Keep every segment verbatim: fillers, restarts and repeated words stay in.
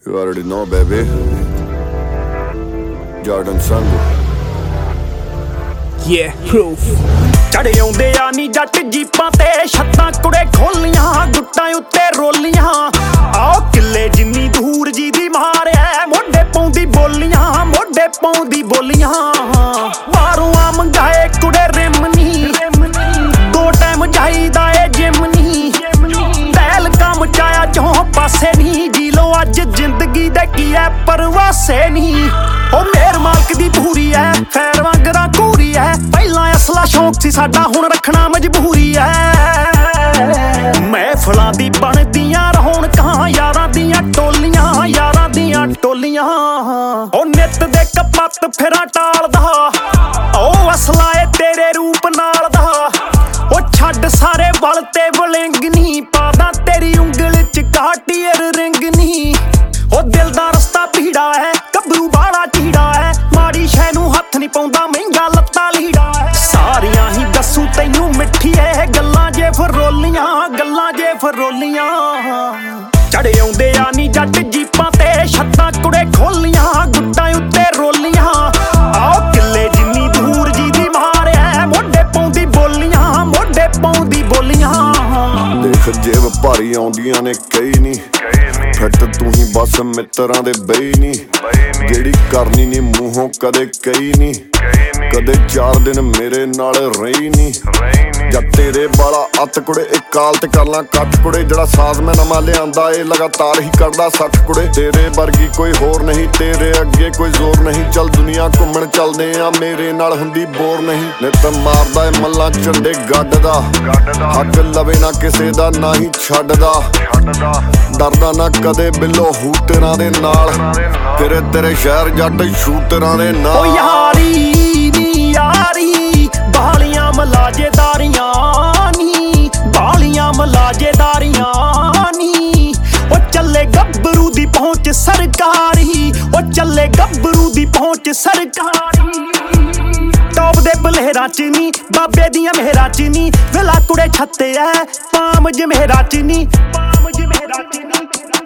You already know, baby. Jordan Sandu. Yeah, proof. ਚੜੇ ਆਉਂਦੇ ਆ ਨੀ ਜੱਟ ਜੀਪਾਂ ਤੇ ਛੱਤਾਂ ਕੁੜੇ ਖੋਲੀਆਂ ਗੁੱਟਾਂ ਉੱਤੇ ਰੋਲੀਆਂ ਆਓ ਕਿੱਲੇ ਜਿੰਨੀ ਦੂਰ ਜੀ ਦੀ ਮਾਰਿਆ ਮੋਢੇ ਪਾਉਂਦੀ ਬੋਲੀਆਂ ਮੋਢੇ ਪਾਉਂਦੀ ਬੋਲੀਆਂ ਬਾਹਰੋਂ ਆ ਮੰਗਾਏ ਕੁੜੇ ਰਿਮਨੀ ਦੋ ਟਾਈਮ ਜਾਈਦਾ ਏ ਜਿਮਨੀ ਪਹਿਲ ਕੰਮ ਚਾਇਆ ਚੋਂ ਪਾਸੇ ਨਹੀਂ ਜੀ ਲੋ ਅੱਜ ਜ਼ਿੰਦਗੀ ਦੇ ਕੀ ਐ ਪਰਵਾਸੇ ਨਹੀਂ ਉਹ ਮੇਰ ਮਾਲਕ ਦੀ ਪੂਰੀ ਐ ਫੈਰ ਵਾਂਗਰਾ ਕੂਰੀ ਐ ਪਹਿਲਾਂ ਅਸਲਾ ਸ਼ੌਕ ਸੀ ਸਾਡਾ ਹੁਣ ਰੱਖਣਾ ਮਜਬੂਰੀ ਐ ਮਹਿਫਲਾਂ ਦੀ ਬਣਦੀਆਂ ਰੌਣਕਾਂ ਯਾਰਾਂ ਦੀਆਂ ਟੋਲੀਆਂ ਯਾਰਾਂ ਦੀਆਂ ਟੋਲੀਆਂ ਉਹ ਨਿੱਤ ਦੇ ਕਪੱਤ ਫਿਰਾਂ ਟਾਲਦਾ ਉਹ ਅਸਲਾ ਏ ਤੇਰੇ ਰੂਪ ਨਾਲ ਦਾ ਉਹ ਛੱਡ ਸਾਰੇ ਵਲ ਤੇ ਵਲਿੰਗ ਨੀ ਪਾਦਾ ਤੇਰੀ ਉਂਗਲ ਚ ਕਾਟੀਅਰ ਰਿੰਗ ਨੀ ਉਹ ਦਿਲ ਦਾ ਰਸਤਾ ਭੀੜਾ ਹੈ ਗੱਭਰੂ ਬਾਲਾ ਚੀੜਾ ਹੈ ਮਾੜੀ ਸ਼ੈ ਨੂੰ ਹੱਥ ਨਹੀਂ ਪਾਉਂਦਾ ਮਹਿੰਗਾ ਲੱਤਾਂ ਲੀੜਾ ਹੈ ਸਾਰੀਆਂ ਹੀ ਦੱਸੂ ਤੈਨੂੰ ਮਿੱਠੀ ਐ ਗੱਲਾਂ ਜੇ ਫਰੋਲੀਆਂ ਗੱਲਾਂ ਜੇ ਫਰੋਲੀਆਂ ਚੜੇ ਆਉਂਦੇ ਆ ਨੀ ਜੱਟ ਜੀਪਾਂ ਤੇ ਛੱਤਾਂ ਕੁੜੇ ਖੋਲੀਆਂ ਗੁੱਟਾਂ ਉੱਤੇ ਰੋਲੀਆਂ ਆਓ ਕਿੱਲੇ ਜਿੰਨੀ ਦੂਰ ਜੀ ਦੀ ਮਾਰਿਆ ਮੋਢੇ ਪਾਉਂਦੀ ਬੋਲੀਆਂ ਮੋਢੇ ਪਾਉਂਦੀ ਬੋਲੀਆਂ ਦੇਖ ਜੇਬ ਭਾਰੀ ਆਉਂਦੀਆਂ ਨੇ ਕਈ ਨਹੀਂ ਫਿੱਟ ਤੂੰ ਹੀ ਬਸ ਮਿੱਤਰਾਂ ਦੇ ਬਈ ਨਹੀਂ ਜਿਹੜੀ ਕਰਨੀ ਨੀ ਮੂੰਹੋਂ ਕਦੇ ਕਈ ਨਹੀਂ ਕਦੇ ਚਾਰ ਦਿਨ ਮੇਰੇ ਨਾਲ ਰਹੀ ਨਹੀਂ ਜਦ ਤੇਰੇ ਬਾਲਾ ਅੱਤ ਕੁੜੇ ਇੱਕ ਕਾਲ ਤੇ ਕਰ ਲਾਂ ਕੱਟ ਕੁੜੇ ਜਿਹੜਾ ਸਾਜ਼ ਮੈਂ ਨਵਾਂ ਲਿਆਂਦਾ ਏ ਲਗਾਤਾਰ ਹੀ ਕਰਦਾ ਸੱਠ ਕੁੜੇ ਤੇਰੇ ਵਰਗੀ ਕੋਈ ਹੋਰ ਨਹੀਂ ਤੇਰੇ ਅੱਗੇ ਕੋਈ ਜ਼ੋਰ ਨਹੀਂ ਚੱਲ ਦੁਨੀਆ ਘੁੰਮਣ ਚੱਲਦੇ ਆ ਮੇਰੇ ਨਾਲ ਹੁੰਦੀ ਬੋਰ ਨਹੀਂ ਨਿੱਤ ਮਾਰਦਾ ਏ ਮੱਲਾਂ ਝੰਡੇ ਗੱਡ ਦਾ ਹੱਕ ਲਵੇ ਨਾ ਕਿਸੇ ਦਾ ਨਾ ਹੀ ਛੱਡਦਾ ਡਰਦਾ ਨਾ ਕਦੇ ਬਿੱਲੋ ਹੂਟਰਾਂ ਦੇ ਨਾਲ ਤੇਰੇ ਤੇਰੇ ਸ਼ਹਿਰ ਜੱਟ ਸ਼ੂਟਰਾਂ ਦੇ ਨਾਲ ਓ ਯਾਰੀ ਨੀ ਯਾਰੀ ਬਾਲੀਆਂ ਮਲਾਜੇਦਾਰੀਆਂ ਨੀ ਬਾਲੀਆਂ ਮਲਾਜੇਦਾਰੀਆਂ ਨੀ ਓ ਚੱਲੇ ਗੱਭਰੂ ਦੀ ਪਹੁੰਚ ਸਰਕਾਰੀ ਓ ਚੱਲੇ ਗੱਭਰੂ ਦੀ ਪਹੁੰਚ ਸਰਕਾਰੀ ਟੌਪ ਦੇ ਬਲੇਰਾਂ ਚ ਨੀ ਬਾਬੇ ਦੀਆਂ ਮਹਿਰਾਂ ਚ ਨੀ ਵੇਲਾ ਕੁੜੇ ਛੱਤੇ ਐ ਪਾਮ ਜਮੇਰਾ ਚ ਨੀ ਪਾਮ ਜਮੇਰਾ ਚ ਨੀ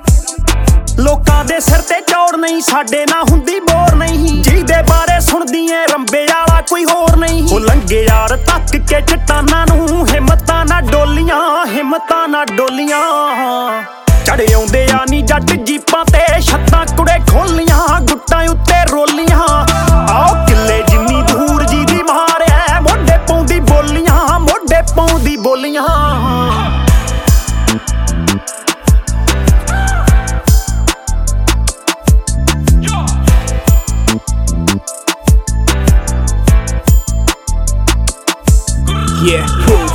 ਲੋਕਾਂ ਦੇ ਸਿਰ ਤੇ ਚੌੜ ਨਹੀਂ ਸਾਡੇ ਨਾ ਹੁੰਦੀ ਬੋਰ ਨਹੀਂ ਜਿਹਦੇ ਬਾਰੇ ਸੁਣਦੀ ਏ ਰੰਬੇ ਵਾਲਾ ਕੋਈ ਹੋਰ ਨਹੀਂ ਉਹ ਲੰਗੇ ਯਾਰ ਤੱਕ ਕੇ ਚਟਾਨਾਂ ਨੂੰ ਹਿੰਮਤਾਂ ਨਾ ਡੋਲੀਆਂ ਹਿੰਮਤਾਂ ਨਾ ਡੋਲੀਆਂ ਚੜੇ ਆਉਂਦੇ ਆ ਨੀ ਜੱਟ ਜੀਪਾਂ ਤੇ ਛੱਤਾਂ ਕੁੜੇ ਖੋਲੀਆਂ ਗੁੱਟਾਂ ਉੱਤੇ ਰੋਲੀਆਂ ਆਓ ਕਿੱਲੇ ਜਿੰਨੀ ਦੂਰ ਜੀ ਦੀ ਮਾਰਿਆ ਮੋਢੇ ਪਾਉਂਦੀ ਬੋਲੀਆਂ ਮੋਢੇ ਪਾਉਂਦੀ ਬੋਲੀਆਂ Yeah, proof.